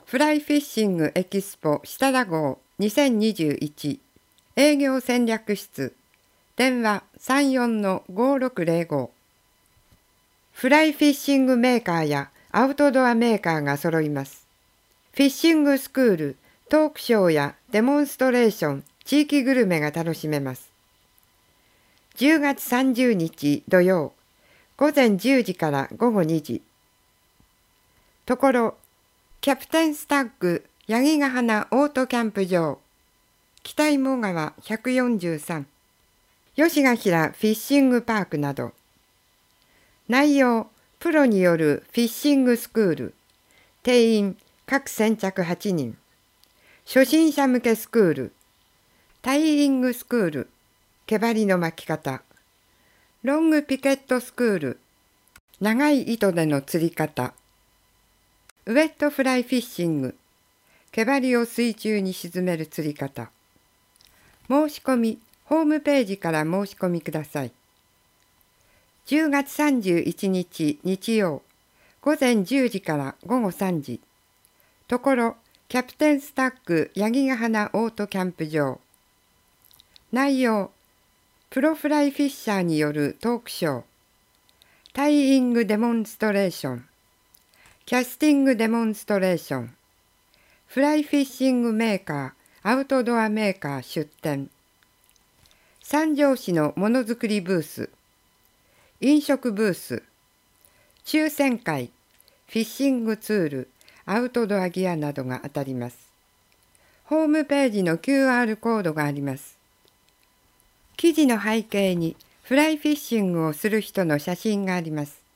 フライフィッシングエキスポ設楽号2021営業戦略室電話34-5605。フライフィッシングメーカーやアウトドアメーカーが揃います。フィッシングスクール、トークショーやデモンストレーション、地域グルメが楽しめます。10月30日土曜、午前10時から午後2時。ところ、キャプテンスタッグ八木ヶ鼻オートキャンプ場、北芋川143、吉ヶ平フィッシングパークなど。内容、プロによるフィッシングスクール、定員各先着8人、初心者向けスクール、タイリングスクール、毛針の巻き方、ロングピケットスクール、長い糸での釣り方、ウェットフライフィッシング、毛針を水中に沈める釣り方。申し込み、ホームページから申し込みください。10月31日日曜、午前10時から午後3時。ところ、キャプテンスタッグ八木ヶ鼻オートキャンプ場。内容、プロフライフィッシャーによるトークショー、タイイングデモンストレーション、キャスティングデモンストレーション、フライフィッシングメーカー、アウトドアメーカー出展、三条市のものづくりブース、飲食ブース、抽選会、フィッシングツール、アウトドアギアなどが当たります。ホームページの QR コードがあります。記事の背景にフライフィッシングをする人の写真があります。